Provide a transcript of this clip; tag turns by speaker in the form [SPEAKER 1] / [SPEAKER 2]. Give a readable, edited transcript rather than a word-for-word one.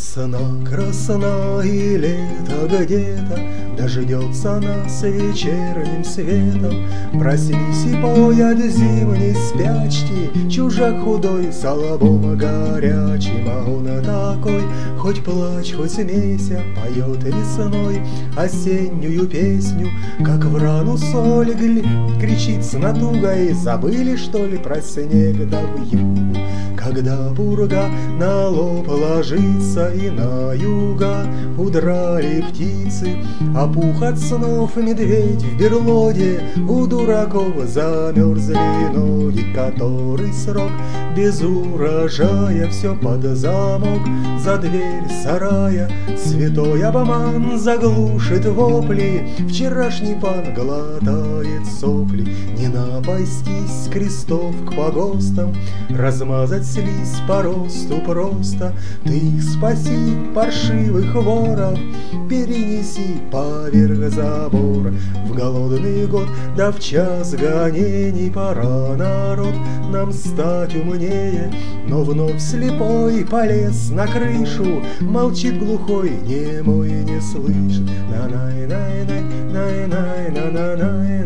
[SPEAKER 1] Весна красна и лето где-то дождется нас вечерним светом. Проснись и пой от зимней спячки, чужак худой с лбом горячим. А он такой, хоть плачь, хоть смейся, поет весной осеннюю песню, как в рану соль кричит с натугой. Забыли, что ли, про снег да вьюгу? Когда пурга на лоб ложится и на юга удрали птицы, а пух от снов медведь в берлоге, у дураков замерзли ноги. Который срок без урожая, все под замок, за дверь сарая святой обман заглушит вопли. Вчерашний пан глотает сопли. Не напастись с крестов к погостам, размазать слизь по росту просто. Ты их спаси, паршивых воров, перенеси поверх забора. В голодный год, да в час гонений, пора, народ, нам стать умнее. Но вновь слепой полез на крышу, молчит глухой, немой не слышит. На-най-най-най, най-най-на-на-най.